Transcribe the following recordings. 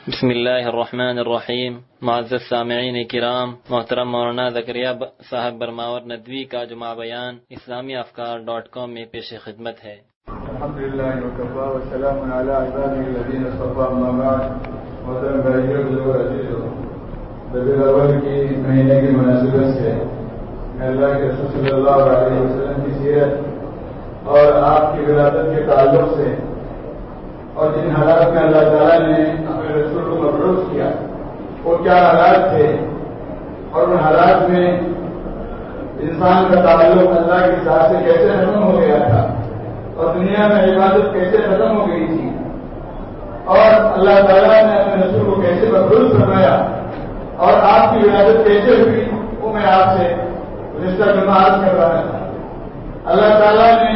بسم اللہ الرحمن الرحیم. معزز سامعین کرام، محترم مولانا زکریا صاحب برماور ندوی کا جمعہ بیان اسلامیافکار.com میں پیش خدمت ہے. الحمدللہ وکفا وسلام علی عبادہ الذین اصطفیٰ اما بعد. محترم بھائیو بزرگوں عزیزو، ربیع الاول کی مہینے کی مناسبت سے میں اللہ کے رسول صلی اللہ علیہ وسلم کی سیرت اور آپ کی ولادت کے تعلق سے اور جن حالات میں اللہ تعالیٰ نے اپنے رسول کو مبعوث کیا وہ کیا حالات تھے اور ان حالات میں انسان کا تعلق اللہ کی ذات سے کیسے ختم ہو گیا تھا اور دنیا میں عبادت کیسے ختم ہو گئی تھی اور اللہ تعالیٰ نے اپنے رسول کو کیسے مبعوث فرمایا اور آپ کی ولادت کیسے ہوئی، وہ میں آپ سے گزشتہ جمعہ عرض کر رہا تھا. اللہ تعالیٰ نے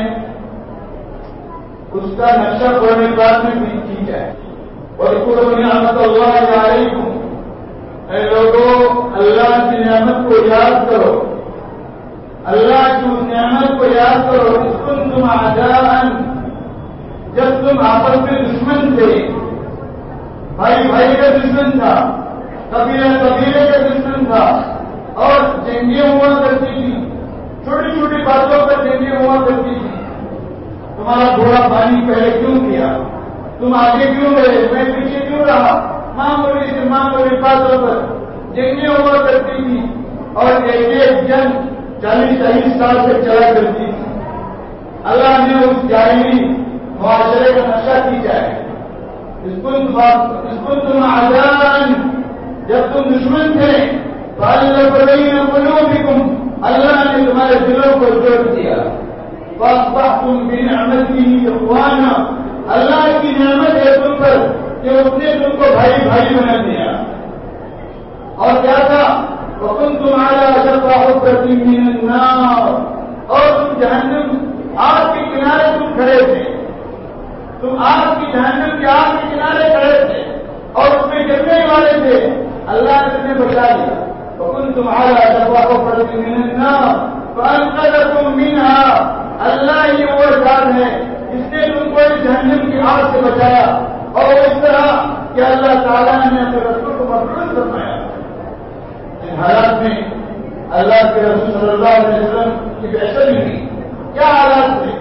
اس کا نقشہ قرآن پاک میں بھی کیا ہے. وَاذْكُرُوا نِعْمَتَ اللَّهِ عَلَيْكُمْ، اے لوگوں اللہ کی نعمت کو یاد کرو، اللہ کی اس نعمت کو یاد کرو. اِذْ كُنْتُمْ أَعْدَاءً، جب تم آپس میں دشمن تھے، بھائی بھائی کا دشمن تھا، قبیلہ قبیلے کا دشمن تھا اور جنگیں ہوا کرتی تھی، چھوٹی چھوٹی باتوں پر جنگیں ہوا کرتی تھی. تمہارا گھوڑا پانی پہلے کیوں کیا، تم آگے کیوں گئے، میں پیچھے کیوں رہا، معمولی سے معمولی باتوں پر جنگیں ہوا کرتی تھی اور ایک جنگ 40-40 سال سے چلا کرتی تھی. اللہ نے اس جاہلی معاشرے کا نقشہ کھینچا ہے. اس کو تم آزاد، جب تم دشمن تھے اللہ نے تمہارے دلوں کو جوڑ دیا. فَأَصْبَحْتُمْ بِنِعْمَتِهِ إِخْوَانًا، اللہ کی نعمت ہے تم پر کہ اس نے تم کو بھائی بھائی بنا دیا. اور کیا تھا، وَكُنْتُمْ عَلَىٰ شَفَا حُفْرَةٍ مِّنَ النَّارِ، اور تم جہنم آگ کے کنارے تم کھڑے تھے، تم آگ کی جہنم کی آگ کے کنارے کھڑے تھے اور اس میں گرنے والے تھے. اللہ نے تمہیں بچا دیا. وَكُنْتُمْ عَلَىٰ شَفَا حُفْرَةٍ مِّنَ النَّارِ فَأَنقَذَكُم مِّنْهَا، اللہ ہی وہ ذات ہے جس نے تم کو اس جہنم کی آگ سے بچایا. اور اس طرح کہ اللہ تعالیٰ نے اپنے رسول کو مبعوث فرمایا. ان حالات میں اللہ کے رسول صلی اللہ علیہ وسلم کی بعثت ہوئی، کیا حالات تھے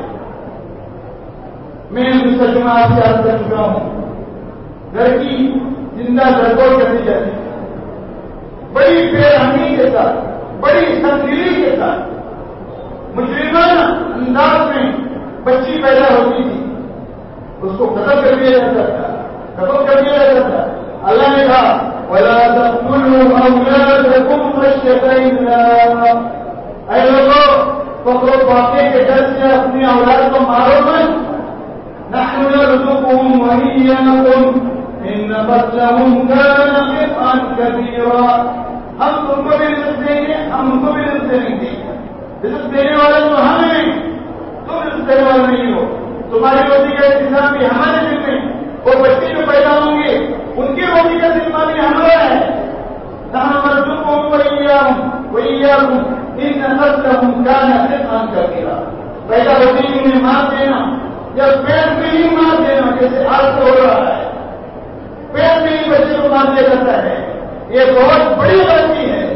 میں دوسرا جمعہ آپ سے عرض کر چکا ہوں. گھر کی زندہ گڑبڑ کرنی جاتی، بڑی بے رحمی کے ساتھ، بڑی سنگلی کے ساتھ مجرمانہ انداز میں بچی پیدا ہوتی تھی، اس کو ختم کر دیا جاتا تھا، ختم کر دیا جاتا تھا. اللہ نے کہا وَلَا تَقْتُلُوا أَوْلَادَكُمْ خَشْيَةَ إِمْلَاقٍ، اے لوگوں فقر و فاقے کے ڈر سے اپنی اولاد کو مارو مت. نَحْنُ نَرْزُقُهُمْ وَإِيَّاكُمْ إِنَّ قَتْلَهُمْ كَانَ خِطْئًا كَبِيرًا، ہم تم کو بھی رزق دیں گے، ہم ان کو بھی رزق دیں گے. رزق دینے والے تو ہم ہیں، تم رزق دینے والے نہیں ہو. تمہاری روٹی کا انتظام بھی ہمارے ذمہ ہے. وہ بچے جو پیدا ہوں گے ان کی روٹی کا ذمہ بھی ہمارا ہے. نحن نرزقهم وإياكم إن قتلهم كان خطئا كبيرا، پیدا ہوتی ہی انہیں مار دینا، جب پیٹ میں ہی مار دینا، جیسے آج سے ہو رہا ہے، پیٹ میں ہی بچے کو مار دیا جاتا ہے، یہ بہت بڑی غلطی ہے.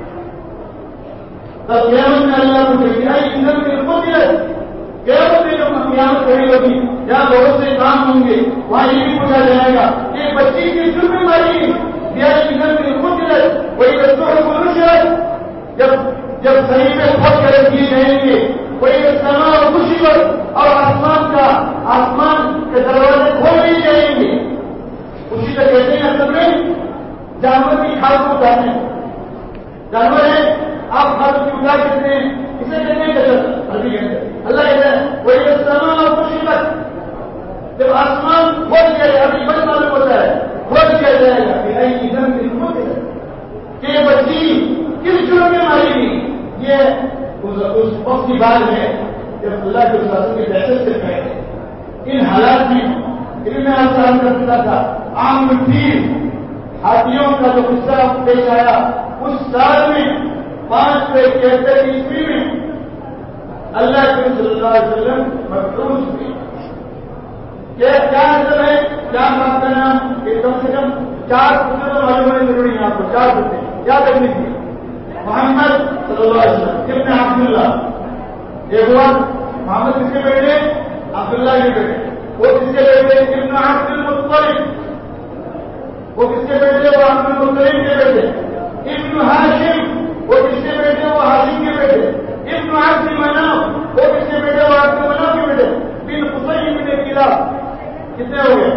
تب قیامت میں اللہ کو کہے گا ایندھن میں رکو دیا. قیامت میں جو قیامت کھڑی ہوگی جہاں بہت سے کام ہوں گے وہاں یہ بھی پوچھا جائے گا کہ بچی کی ذمہ داری یا ایندھن میں رکو دیا. وہی بچوں کو منشیات جب صحیح میں خود کرے دیے جائیں گے، وہی سما اور مصیبت اور آسمان کے دروازے کھول دیے جائیں گے. اسی طرح کہتے ہیں اصل میں جانور کی کھال کو اتارنے، جانور ہے آپ کھاد کی اتار کہتے ہیں، اسے کہتے ہیں عربی کہتے ہیں. اللہ کہتا ہے وہی سما اور مصیبت، جب آسمان کھول دیا جائے، ابھی بند معلوم ہوتا ہے، کھول دیا جائے گا کہ ادھر سے کھول دیا کہ بچی کس جرم میں ماری گئی. یہ اس وقت کی بات ہے جب اللہ کے رسول کی بحثت سے پہلے ان حالات میں علم آسان کر سکتا تھا. عام الفیل ہاتھیوں کا جو قصہ پیش آیا اس سال میں 571 عیسوی میں اللہ کے صلی اللہ علیہ وسلم مبعوث ہوئے. کیا نسل ہے؟ کیا باپ کا نام؟ ایک کم سے کم 4 پتے تو معلوم ہونے ضروری ہے آپ کو. 4 پتے یاد رکھ لیجیے. محمد صلی اللہ علیہ وسلم ابن عبداللہ. ایک ہوا محمد کس کے بیٹے؟ عبداللہ کے بیٹے. وہ کس کے بیٹے؟ ابن عبد المطلب. وہ کس کے بیٹے؟ وہ عبد المطلب کے بیٹے. ابن ہاشم. وہ کس کے بیٹے؟ وہ ہاشم کے بیٹے. ابن عبد مناف. وہ کس کے بیٹے؟ وہ عبد مناف کے بیٹے. بن قصی بن کلاب. کتنے ہو گئے؟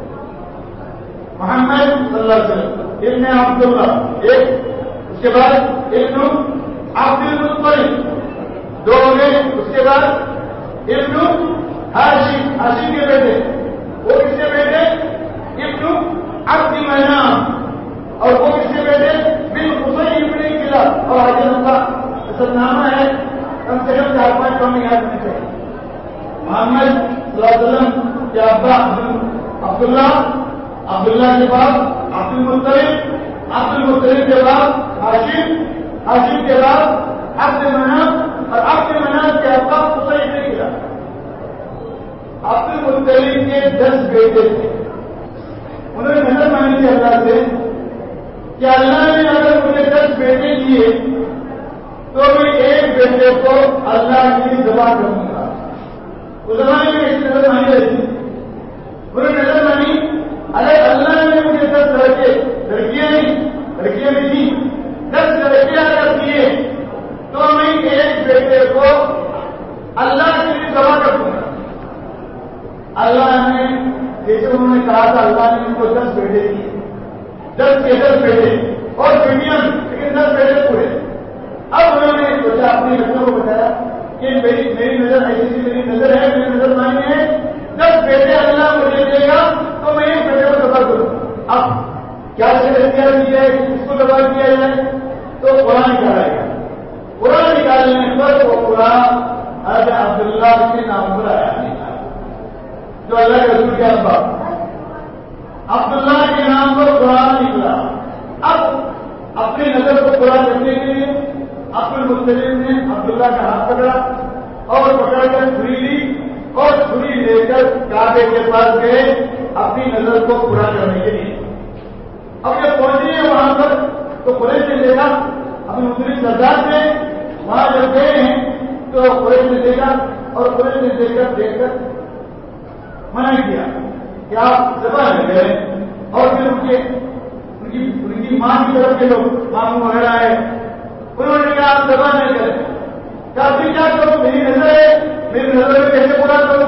محمد صلی اللہ علیہ وسلم ابن عبداللہ ایک. اس کے بعد ابن عبد المطلب 2 ہو گئے. اس کے بعد ابن ہاشم. ہاشم کے بیٹے. وہ کس کے بیٹے؟ ابن عبد مناف. اور وہ کس کے بیٹے؟ بن قصی بن کلاب. اور حضرت کا اصل نامہ ہے کم سے کم 4-5 کم یاد رکھنے چاہیے. محمد صلی اللہ علیہ وسلم کے ابا عبداللہ. عبداللہ کے بعد عبد المطلب. عبد المطلب کے بعد ہاشم. ہاشم کے بعد عبد مناف. اور عبد مناف کے ابا قصی بن کلاب. عبد المطلب کے 10 بیٹے تھے. انہوں نے نظر مانی تھی اللہ سے کہ اللہ نے اگر مجھے 10 بیٹے دیے تو میں ایک بیٹے کو اللہ کی دعا کروں گا. اس زمانے میں اس نظر مانی رہتی. انہوں نے نظر مانی اگر اللہ نے مجھے 10 لڑکے, لڑکیاں نہیں, لڑکیاں بھی تھی, 10 لڑکیاں اگر دیے تو میں ایک بیٹے کو اللہ کے لیے دعا کر دوں گا. اللہ نے جیسے انہوں نے کہا تھا اللہ نے ان کو 10 بیٹے دیے. 10 کے 10 بیٹے اور بیٹیاں, لیکن 10 بیٹے پورے. اب انہوں نے سوچا اپنی لڑکیوں کو بتایا کہ میری نظر ایسی سی میری نظر ہے, میری نظر مانی ہے, 10 بیٹے اللہ مجھے دے گا تو میں ایک بیٹے کو دبا کروں. اب کیا سے اختیار کی جائے, اس کو دبا کیا جائے؟ تو قرآن نکالا گیا. قرآن نکالنے پر وہ قرآن حضرت عبداللہ کے نام پر آیا جو اللہ کے رسول کے ابا عبداللہ کے نام پر قرآن نکلا. اب اپنی نظر کو پورا کرنے کے لیے عبد المطلب نے عبداللہ کا ہاتھ پکڑا اور پکڑ کر چھری لی اور چھری لے کر کعبے کے پاس گئے اپنی نظر کو پورا کرنے کے لیے. اب جب پہنچی ہے وہاں پر تو قریش نے دیکھا, اپنی مختلف سردار سے وہاں جب گئے ہیں تو قریش نے دیکھا اور قریش نے دیکھ کر منع کیا کہ آپ ذبح لے گئے. اور پھر ان کی ماں کی طرف کے لوگ ماموں وغیرہ آئے, انہوں نے کہا آپ ذبح نہیں کریں. کیا پھر کیا کرو, میری نظر ہے, میری نظر میں کیسے پورا کرو؟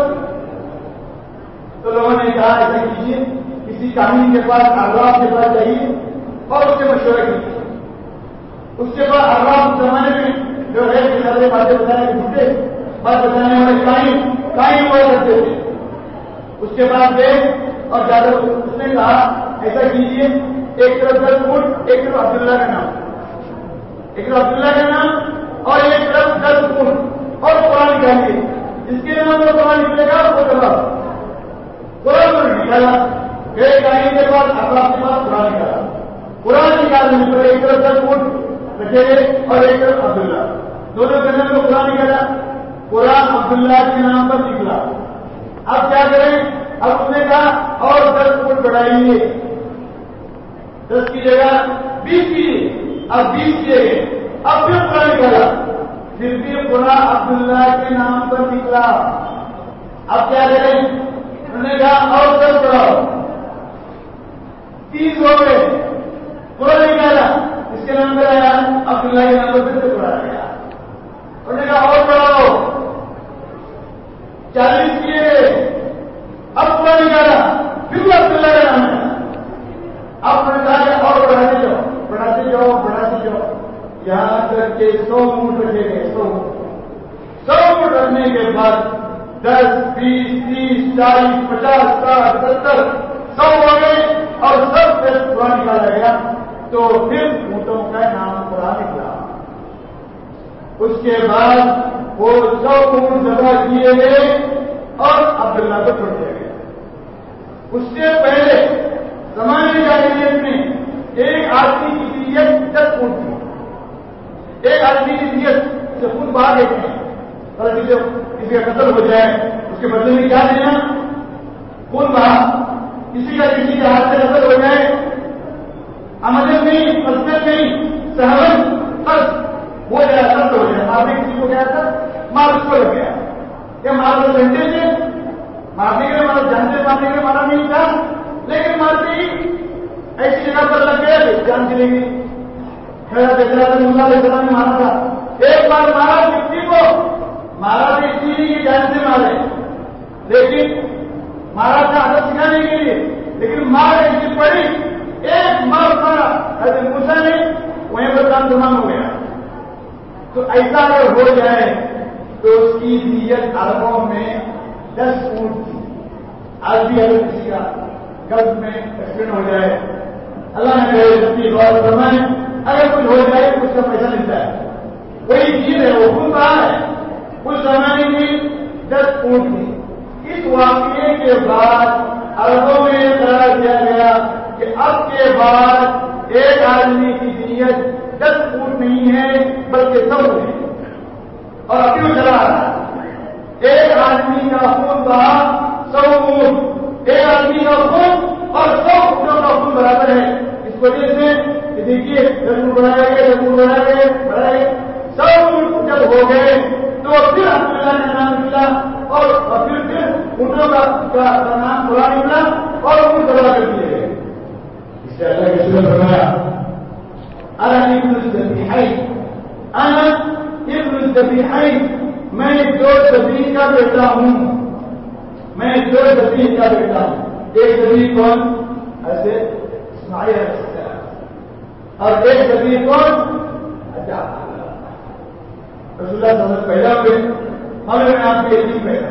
تو لوگوں نے کہا ایسا کیجیے, کسی کامین کے پاس عراب کے پاس جائیے اور اس سے مشورہ کیجیے. اس کے بعد عراب زمانے میں جو ہے کہ سارے باتیں بتانے کے جھوٹے بات بتانے والے کائیں ہوا کرتے تھے. اس کے بعد گئے اور زیادہ اس نے کہا ایسا کیجیے, ایک طرف 10 فٹ, ایک طرف عبداللہ کا نام, ایک طرف عبداللہ کا نام اور ایک طرف 10 فٹ اور قرآن نکالیے. جس کے نام پر قرآن نکلے گا وہ دبا. قرآن کو نکالا, گئے کہیں کے بعد اخلاق کے بعد قرآن نکالا. قرآن نکالنے پر ایک طرف 10 فٹ رکھے گئے اور ایک طرف عبداللہ, دونوں کے نام کو قرآن نکالا. قرآن عبداللہ کے نام پر نکلا. اب کیا کریں؟ اب اس نے کہا اور 10 فٹ بڑھائیے, 10 کی جگہ 20 کیجیے. اب 20 کیے گئے. اب پھر قرآن نکالا, پھر بھی قرآن عبداللہ کے نام پر نکلا. اب کیا کریں؟ انہوں نے کہا اور 10 بڑھاؤ, 30 ہو گئے. قرآن نکالا, اس کے نام پر آیا عبداللہ کے نام پر پھر سے پڑھایا گیا. انہوں نے کہا اور بڑھاؤ, 40 کیے گئے. اب قرآن نکالا, پھر بھی عبداللہ کا نام ہے. اب انہوں نے کہا اور بڑھاتے جاؤ, بڑھاتے جاؤ, بڑھاتے جاؤ, یہاں تک کہ 100 فٹ رکھے گئے. 100 فٹ رکھنے کے بعد 10, 20, 30, 40, 50, 60, 70, 100 ہو گئے اور سب سے قرآن نکالا گیا. تو پھر اونٹوں کا نام قرآن نکلا. اس کے بعد وہ 100 اونٹ ذبح کیے گئے اور عبداللہ کو چھوڑ دیا گیا. اس سے پہلے زمانے جاہلیت میں ایک آدمی کی دیت 10 اونٹ تھی. ایک آدمی کی دیت سے خود باہر دیتے ہیں, اور کسی کا قتل ہو جائے اس کے بدلے میں کیا دینا؟ خون بہا، کسی کا کسی کے ہاتھ سے قتل ہو جائے، امدد نہیں، مسجد نہیں، سہمت بس ہو جائے، قتل ہو جائے. آپ نے کسی کو کیا تھا مار اس کو لگ گیا، کیا مار کو گھنٹے سے مارنے کے لیے مارا، جان سے مارنے کے لیے مارا نہیں تھا، لیکن مارتے ہی ایسی جگہ پر لگ گیا جان چلے گی. موسیٰ علیہ السلام نے مارا تھا، ایک بار مارا کسی کو، مارا تو اس لیے کہ جان سے مارے، لیکن مارا تھا ادب سکھانے کے لیے، لیکن مار ایسی پڑی، ایک مار مارا حضرت موسیٰ نے، وہیں پر کام تمام ہو گیا. تو ایسا اگر ہو جائے تو اس کی دیت عربوں میں 10 اونٹ تھی. آج بھی اگر کسی کا قبض میں ایکسیڈنٹ ہو جائے، اللہ نے کہے غور فرمائے، اگر کچھ ہو جائے تو اس کا پیسہ ملتا ہے. وہی چیز ہے، وہ خون رہا ہے. اس زمانے میں 10 اونٹ تھی. اس واقعے کے بعد عربوں میں یہ قرار دیا گیا کہ اب کے بعد ایک آدمی کی دیت 10 اونٹ نہیں ہے بلکہ 100 ہے. اور ابھی وہ چلا رہا ہے، ایک آدمی کا خون بہا 100 اونٹ، ایک آدمی کا خون اور 100 اونٹوں کا خون برابر ہے. اس وجہ سے دیکھیے ضرور بڑھائے 100 اونٹ جب ہو گئے تو پھر عبداللہ کا نام ملا اور پھر اونٹوں کا نام بڑا نکلا اور اونٹ بڑا کر دیے گئے. اس سے اللہ کے سورہ فرمایا انا ابن الذبیحین، میں 2 ذبیح کا بیٹا ہوں، میں 2 ذبیح کا بیٹا ہوں. ایک ذبیح کون؟ ایسے اسماعیل علیہ السلام، اور ایک ذبیح کون؟ رسول اللہ صلی اللہ علیہ وسلم پیدا ہوئے، ہمیں میں آپ کے لیے پیدا.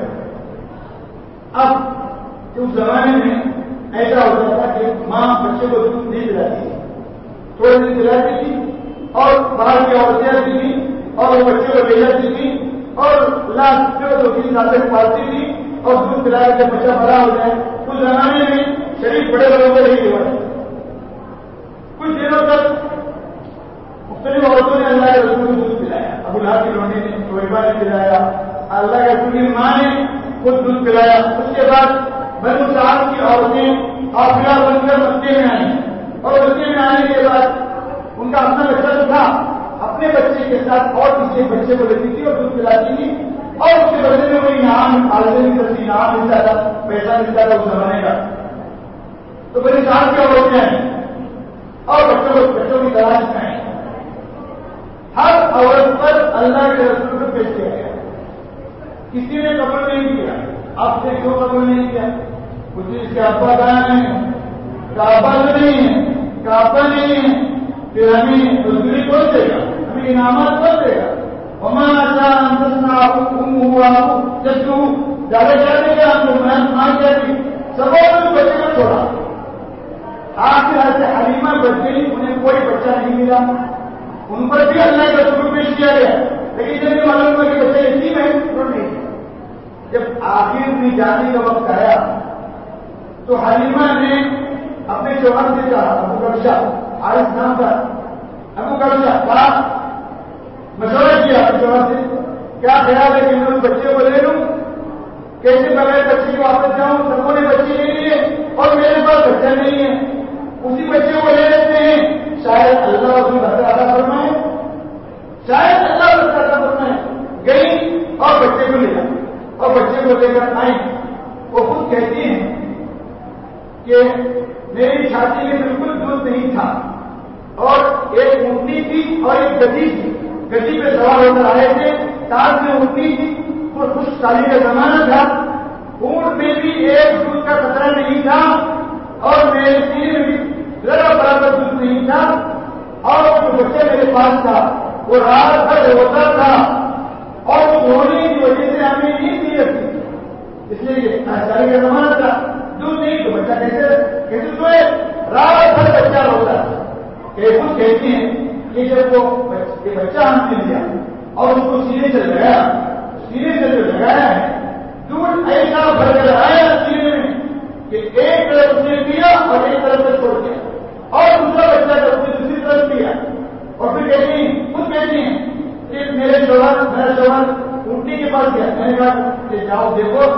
اب اس زمانے میں ایسا ہوتا تھا کہ ماں بچے کو دودھ نہیں پلاتی تھی، تھوڑی دیر پلاتی تھی اور باہر کی عورتیں آتی تھی اور وہ بچے کو لے جاتی تھی اور لاسٹ 2-3 سال تک پالتی تھی اور دودھ پلا کے بچہ بڑا ہو جائے. اس زمانے میں شریف بڑے بڑوں کو نہیں ہوا. کچھ دنوں تک مختلف عورتوں نے اللہ کے رسول کو دودھ پلایا. ابو لہب کی لونڈی نے، شعیبہ نے پلایا، اللہ کے رسول کی ماں نے خود دودھ پلایا. اس کے بعد بنو سعد کی عورتیں قافلہ بن کر مکے میں آئیں اور مکے میں آنے کے بعد ان کا اپنا بچہ جو تھا اپنے بچے کے ساتھ اور کسی ایک بچے کو لیتی تھی اور دودھ پلاتی تھی اور اس کے بدلے میں کوئی انعام انعام ملتا تھا، پیسہ ملتا تھا اس زمانے کا. تو بنو سعد کی عورتیں آئیں اور بچوں کی تلاش میں آئیں. ہر عورت پر اللہ کے رسول کو پیش کیا گیا. کسی نے قبول نہیں کیا. آپ سے کیوں قبول نہیں کیا؟ کچھ اس کے ابا کہاں ہیں؟ کعبہ نہیں ہے، کعبہ نہیں ہے، پھر ہمیں مزدوری کون دے گا، ہمیں انعامات کون دے گا؟ زیادہ کیا دے گا آپ کو؟ ماں کیا دی؟ سب بچے کو چھوڑا. آخر ایسے حلیمہ بچ گئی، انہیں کوئی بچہ نہیں ملا. ان پر بھی اللہ کا رسول پیش کیا گیا، لیکن جب معلوم ہوا کہ بچے یتیم ہے تو نہیں. جب آخر میں جانے کا وقت آیا تو حلیمہ نے اپنے شوہر سے کہا، ابو کبشہ حارث نام تھا، ابو کبشہ کہا، مشورہ کیا اپنے شوہر سے، کیا خیال ہے کہ میں اس بچے کو لے لوں؟ کیسے بغیر بچے کو واپس جاؤں؟ سبوں نے بچے لے لیے اور میرے پاس بچہ نہیں ہے. اسی بچے کو لے لیتے ہیں، شاید اللہ اس میں بچہ عطا فرمائے، شاید اللہ بچہ عطا فرمائے. گئی اور بچے کو لے آئی اور بچے کو لے کر آئی. وہ خود کہتی ہیں کہ میری چھاتی میں بالکل دودھ نہیں تھا اور ایک اونٹنی تھی اور ایک گدی تھی. گدی پہ سوار ہو کر آئے تھے، تاج میں اونٹنی تھی اور خشک سالی کا زمانہ تھا. اونٹ میں بھی ایک دودھ کا قطرہ نہیں تھا اور میرے سینے میں بھی ذرا برابر دودھ نہیں تھا. اور جو بچے میرے پاس تھا وہ رات بھر روتا تھا اور وہ رونے کی وجہ سے ہمیں نیند نہیں رکھتی تھی. اس لیے سالی کا زمانہ تھا، دودھ نہیں تو بچہ کیسے سوئے؟ رات بھر بچہ روتا تھا. خود کہتے ہیں کہ جب وہ بچہ ہم نے لیا اور اس کو سینے سے لگایا، سینے سے جو لگایا ہے دودھ ایسا بھر کر آیا سینے میں کہ ایک طرف اس نے پیا اور ایک طرف سے چھوڑ دیا اور دوسرا بچہ جب اس نے دوسری طرف پیا. اور پھر کہتے ہیں، خود کہتے ہیں کہ میرا شوہر اونٹنی کے پاس گیا. میں نے کہا کہ جاؤ دیکھو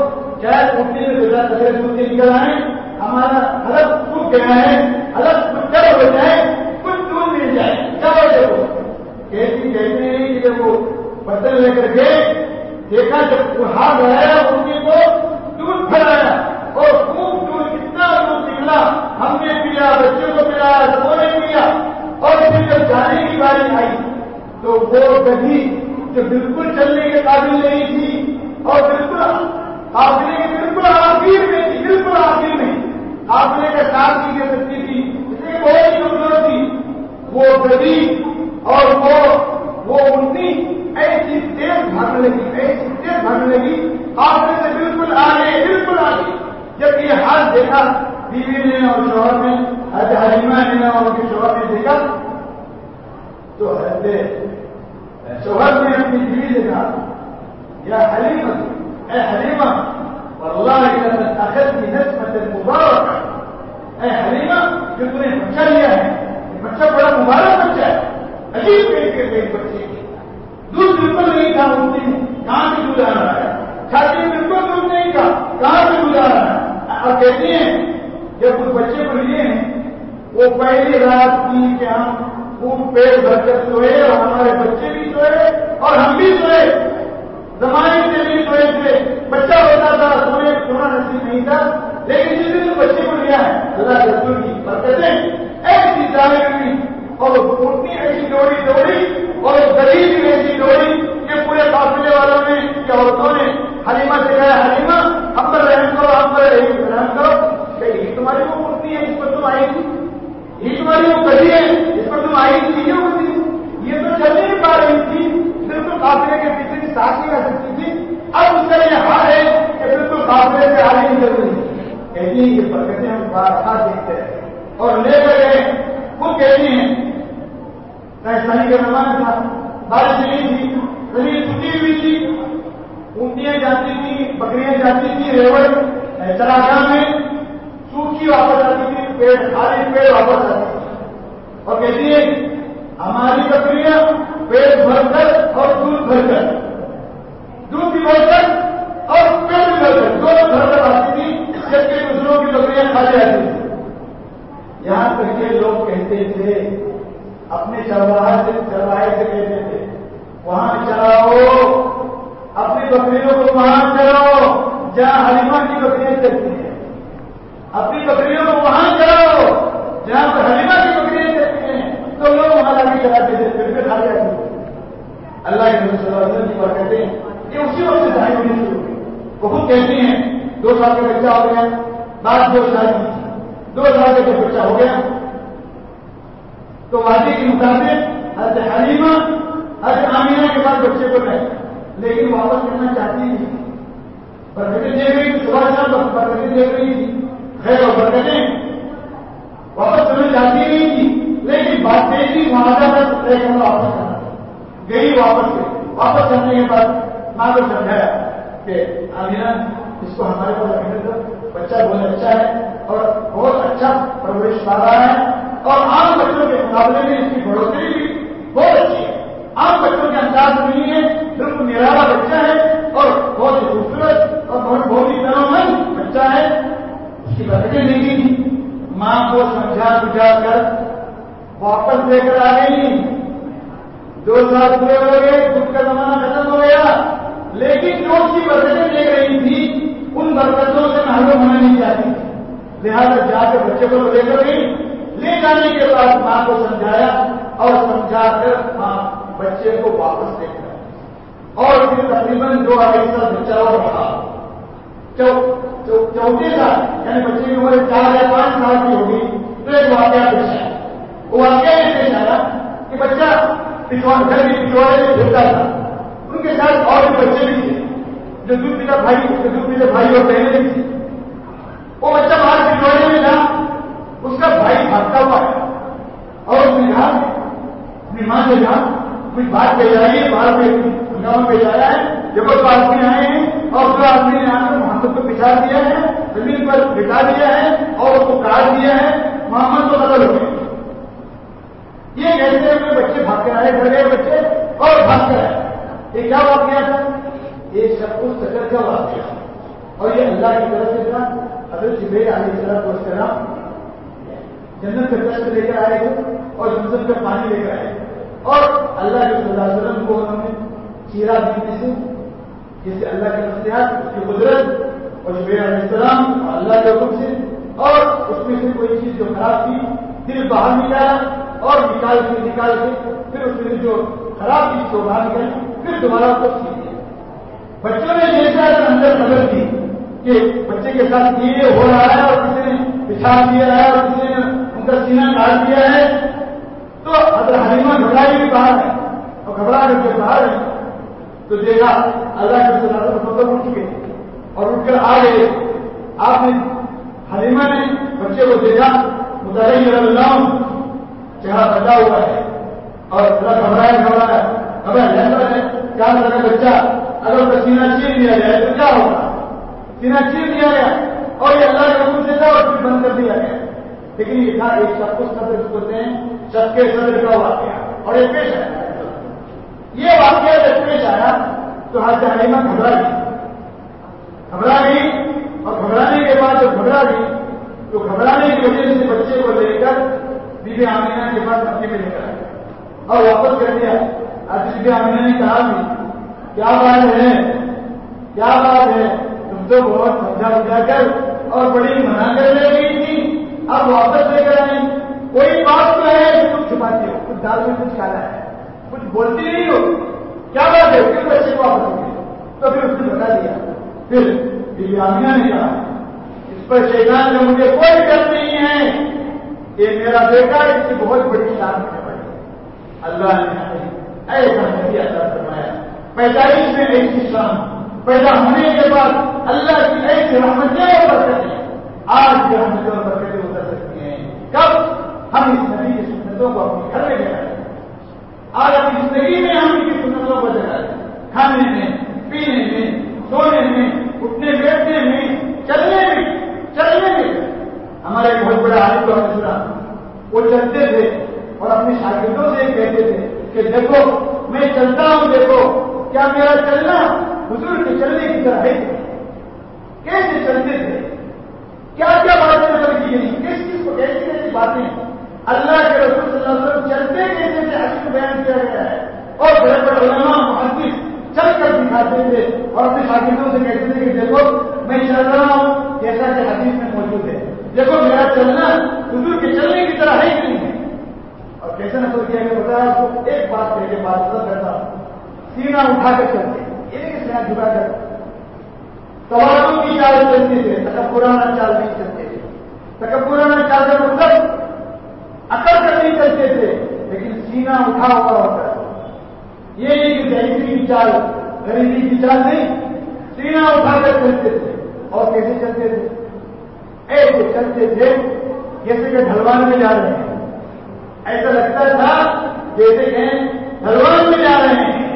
شاید اٹھنے میں گزرا سکے دودھ کے نکل آئے, ہمارا حلق سوکھ گیا ہے, حلق کچھ ہو جائے, کچھ دودھ مل جائے, کیا وجہ ہو کہتے ہیں کہ جب وہ برتن لے کر کے دیکھا, جب وہ ہاتھ بڑھایا اٹھنے کو دودھ پھیلایا اور خوب دودھ, کتنا دودھ نکلا, ہم نے پیا, بچوں کو پلایا, سبوں نے پیا. اور پھر جب جانے کی باری آئی تو وہ گدھی جو بالکل چلنے کے قابل نہیں تھی اور بالکل قافلے کے بالکل آخر میں تھی, بالکل آخر میں قافلے کا ساتھ نہیں دے سکتی تھی, اس لیے بہت ہی کمزور تھی, وہ گدھی اور وہ اٹھنی ایسی تیز بھاگنے لگی, ایسی تیز بھاگنے لگی, قافلے سے بالکل آگے, بالکل آگے. جب یہ حال دیکھا بیوی نے اور شوہر نے, حضرت حلیمہ نے اور ان کے شوہر نے دیکھا تو حضرت شوہر نے اپنی بیوی سے کہا, یا حلیمہ, اے حلیمہ, واللہ لقد اخذت نسمۃ المبارک, اے حلیمہ جو تم نے بچہ لیا ہے, یہ بچہ بڑا مبارک بچہ ہے, عجیب پیٹ کے پیٹ بچے کی, دودھ بالکل نہیں تھا اٹھنے میں, کہاں سے دودھ آ رہا ہے, چھاتی میں بالکل دودھ نہیں تھا, کہاں سے دودھ آ رہا ہے. اور کہتے ہیں جب اس بچے کو لیے ہیں وہ پہلی رات کی کہ ہم خوب پیٹ بھر کر سوئے اور ہمارے بچے بھی سوئے اور ہم بھی سوئے, زمانے سے بھی سوئے تھے, بچہ ہوتا تھا, سونا نصیب نہیں تھا, لیکن جس دن بچے کو لیا ہے اللہ کے رسول کی برکتیں ایسی ظاہر ہوئی اور اٹھنی ایسی دوڑی اور غریب بھی ایسی دوڑی کہ پورے قافلے والوں نے یا عورتوں نے حلیمہ سے کہا, حلیمہ ہم پر رحم کرو, ہم پر رحم کرو, کہ یہ تمہاری وہ اٹھنی ہے جس پر تم آئی تھی, یہ تمہاری وہ گدھی ہے جس پر تم آئی تھی, یہ ہوتی, یہ تو چل نہیں پا رہی تھی, بالکل قافلے کے پیچھے کی ساتھ نہیں رہ سکتی تھی, اب اس کا یہ حال ہے کہ بالکل قافلے سے آگے نہیں چل رہی. کہتی ہیں یہ برکتیں ہم بار دیکھتے ہیں اور لے کر گئے. وہ کہتی ہیں سانی کا زمانہ تھا, بارش نہیں تھی, زمین چھٹی ہوئی تھی, اونٹیاں جاتی تھی, بکریاں جاتی تھی, ریوڑ چراگاہ میں سوکھی واپس آتی تھی, پیڑ خالی پیڑ واپس آتی تھی. اور کہتی ہے ہماری بکریاں پیٹ بھر کر اور دودھ بھر کر, دودھ بھی بھر کر اور پیٹ بھی بھر کر, دونوں بھر کر آتی تھی, جبکہ دوسروں کی بکریاں کھالی آتی تھی. یہاں تک کے لوگ کہتے تھے اپنے چرواہے سے کہتے تھے وہاں چراؤ, اپنی بکریوں کو وہاں چراؤ جہاں حلیمہ کی بکریاں چلتی ہیں, اپنی بکریوں کو وہاں چراؤ جہاں پر حلیمہ کی بکریاں چلتی ہیں, تو لوگ وہاں لا کے چلاتے تھے, پھر بھی کھاتے تھے. اللہ کے نبی صلی اللہ علیہ وسلم کی بات کہتے ہیں کہ اسی وقت سے ظاہر ہونی شروع ہوئی. وہ خود کہتی ہیں 2 سال کا بچہ ہو گیا, بعد 2 سال کی, 2 سال کا جب بچہ ہو گیا تو وعدے کے مطابق حضرت حلیمہ حضرت آمینہ کے پاس بچے کو لائے, لیکن واپس کرنا چاہتی نہیں, برکتیں دے گئی تو صبح شام برکتیں دے گئی تھی, خیر اور برکتیں واپس کرنا چاہتی نہیں تھی, لیکن بات نہیں تھی معاہدہ پر واپس کرنا گئی. واپس کرنے کے بعد ماں کو سمجھایا کہ آمینہ اس کو ہمارے پاس رکھنے دو, بچہ بہت اچھا ہے اور بہت اچھا پرورش پا رہا ہے, اور عام بچوں کے مقابلے میں اس کی بڑھوتری بھی بہت اچھی ہے. عام بچوں کے انداز میں نہیں ہے, بالکل نرالا بچہ ہے اور بہت ہی خوبصورت اور بہت ہی تنومند بچہ ہے. اس کی برکتیں نہیں کی تھی. ماں کو سمجھا بجھا کر واپس لے کر آ گئی. 2 سال پورے ہو گئے, دودھ کا زمانہ ختم ہو گیا, لیکن جو اس کی برکتیں لے رہی تھی ان برکتوں سے محروم ہونا نہیں چاہتی, لہٰذا جا کے بچے کو لے کر گئی. لے جانے کے بعد ماں کو سمجھایا اور سمجھا کر ماں بچے کو واپس لے کر آئی, اور پھر تقریباً 2-2.5 سال بچہ اور رہا. 4 سال یعنی بچے کی عمر 4 یا 5 سال کی ہوگی تو ایک واقعہ پیش آیا. وہ واقعہ یہ پیش آیا کہ بچہ گھر کے پچھوڑے میں پھرتا تھا, ان کے ساتھ اور بھی بچے بھی تھے جو دودھ پیتا بھائی اور بہنیں بھی تھی. وہ بچہ باہر پچھوڑے میں تھا, اس کا بھائی بھاگتا ہوا ہے اور اس نے کہا اپنی ماں سے کہا کچھ بات کہی جا رہی ہے, باہر میں ہنگامہ پیش آیا ہے, جب 2 آدمی آئے ہیں اور 2 آدمی نے آ کر محمد کو پچھاڑ دیا ہے, زمین پر بٹھا دیا ہے اور اس کو کاٹ دیا ہے, محمد کو قتل ہو گیا. یہ کہتے ہوئے بچے بھاگ کر آئے, گھر گئے بچے اور بھاگ کر آئے. یہ کیا واقعہ تھا؟ یہ سب کچھ سکر کا واقعہ, اور یہ اللہ اللہ کی طرف سے تھا. حضرت جبرائیل علیہ السلام جنت کا کشت لے کر آئے تھے اور زمزم کا پانی لے کر آئے اور اللہ کے صلی اللہ علیہ وسلم کو انہوں نے چیرا دینے سے جس سے اللہ کے نصیحت اس کی قدرت اور جبرائیل علیہ السلام اور اللہ کے حکم سے اور اس میں سے کوئی چیز جو خراب تھی دل باہر نکالا اور نکال کے پھر اس میں جو خراب چیز کو باہر نکالی پھر دوبارہ اس کو سیکھ دیا. بچوں نے جیسا اندر خبر دی کہ بچے کے ساتھ یہ ہو رہا ہے اور کسی نے پیشاب دیا ہے اور کسی نے ان کا سینہ کاٹ دیا ہے تو حضرت حلیمہ گھبرائی بھی باہر ہے اور گھبرا کر کے باہر ہے تو دیکھا اللہ کے مطلب اٹھ چکے اور اٹھ کر آ گئے. آپ نے حلیمہ نے بچے کو دیکھا متعین اللہ چہرہ بچا ہوا ہے اور تھوڑا گھبرایا ہے کیا لگا بچہ اگر اس کا سینہ چیر دیا جائے تو کیا ہوگا. سینہ چیر دیا گیا اور یہ اللہ کے حکم سے تھا اور پھر بند کر دیا گیا. لیکن یہ تھا ایک شخص کو صدر ہوتے ہیں شخص کے صدر کا واقعہ اور یہ پیش آیا. یہ واقعہ جب پیش آیا تو حضرت حلیمہ گھبرا گئی اور گھبرانے کے بعد جب گھبرا گئی تو گھبرانے کی وجہ سے بچے کو لے کر بی بی آمینہ کے پاس مکے میں لے کر آئے اور واپس کر دیا. آج بی بی آمینہ نے کہا کہ کیا بات ہے تم تو بہت سمجھا بجھا کر اور بڑی منع کر لے گئی تھی اب واپس لے کر آئی. کوئی بات تو ہے کہ تم چھپاتے ہو کچھ دال میں کچھ کھانا ہے کچھ بولتی نہیں ہو کیا بات ہے پھر بچے کو واپس ہو گئے تو پھر اس نے بتا دیا. پھر بی بی آمینہ نے کہا اس پر شیطان میں مجھے کوئی ڈر نہیں ہے یہ میرا بیٹا اس کی بہت بڑی شان ہونے والی ہے. اللہ نے ایسا نبی عطا فرمایا پیدائش میں ایسی شان پیدا ہونے کے بعد اللہ کی ایسی رحمتیں اور برکتیں آج بھی رحمتیں اور برکتیں اتر سکتی ہیں. کب ہم اس نبی کی سنتوں کو اپنے گھر میں جگہ دیں. آج اپنی زندگی میں ہم ان کی سنتوں کو جگہ دیں. کھانے میں پینے میں سونے میں اٹھنے بیٹھنے میں چلنے میں ہمارے بہت بڑا عالم کو ہم نے سنا وہ چلتے تھے اور اپنے شاگردوں سے کہتے تھے کہ دیکھو میں چلتا ہوں دیکھو کیا میرا چلنا حضور کے چلنے کی طرح ہے. کیسے چلتے تھے کیا باتیں نظر کی گئی کس چیز کو کیسی باتیں اللہ کے رسول صلی اللہ علیہ وسلم چلتے کیسے تھے حدیث میں بیان کیا گیا ہے. اور بڑے بڑے علماء محدث چل کر دکھاتے تھے اور اپنے شاگردوں سے کہتے تھے کہ دیکھو میں چل رہا ہوں جیسا کہ حدیث میں موجود ہے دیکھو میرا چلنا حضور کے چلنے کی طرح ہے کہ نہیں ہے. اور کیسے نقل کیا گیا بتایا آپ کو ایک بات کہہ کے بات کرتا سینہ اٹھا کر چلتے یہ کہ سینہ جھکا کر توازن کی چال چلتے تھے تکبرانہ چال نہیں چلتے تھے. تکبرانہ چال کا مطلب اکڑ کر نہیں چلتے تھے لیکن سینہ اٹھا ہوا ہوتا ہے. یہ نہیں کہ ضعیفی کی چال غریبی کی چال نہیں سینہ اٹھا کر چلتے تھے. اور کیسے چلتے تھے ایسے چلتے تھے جیسے کہ ڈھلوان میں جا رہے ہیں. ایسا لگتا تھا جیسے کہ ڈھلوان میں جا رہے ہیں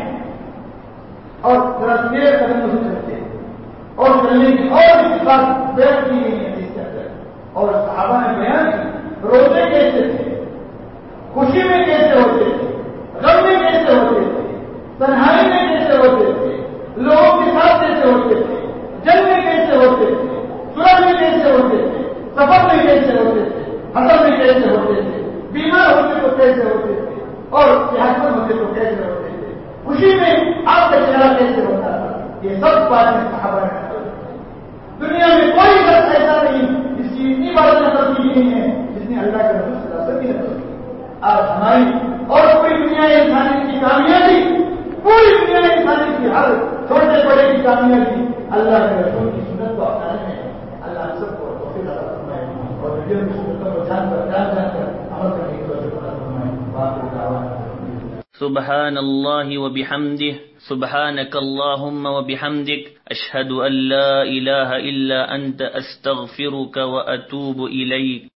اور ذرا تیز قدم سے چلتے اور چلنے کی اور اس بات بیان کی گئی ہے اس کے اندر. اور صحابہ نے بیان کی روزے کیسے تھے خوشی میں کیسے ہوتے تھے غم میں کیسے ہوتے تھے تنہائی میں کیسے ہوتے تھے لوگوں کے ساتھ کیسے ہوتے تھے جنگ میں کیسے ہوتے تھے سورج میں کیسے ہوتے تھے سفر میں کیسے ہوتے تھے حسن میں کیسے ہوتے تھے بیمار ہوتے تو کیسے ہوتے تھے اور صحت مند ہوتے تو کیسے ہوتے تھے خوشی میں آپ کا چہرہ کیسے ہوتا تھا. یہ سب باتیں صحابہ نے دنیا میں کوئی شخص ایسا نہیں جس کی اتنی باتیں نقل کی گئی ہیں جس نے اللہ کے رسول صلی اللہ علیہ وسلم کی نقل کی. آج ہماری اور پوری دنیا انسانی کی کامیابی پوری دنیا انسانی کی ہر چھوٹے بڑے کی کامیابی اللہ کے رسول کی سنت کو اپنانے میں ہے. اللہ سب کو توفیق عطا فرمائے اور دنیا کی سنتوں کو جان کر عمل کرنے کی توفیق عطا فرمائے. باقی دعوانا سبحان الله وبحمده سبحانك اللهم وبحمدك أشهد أن لا إله إلا أنت أستغفرك وأتوب إليك.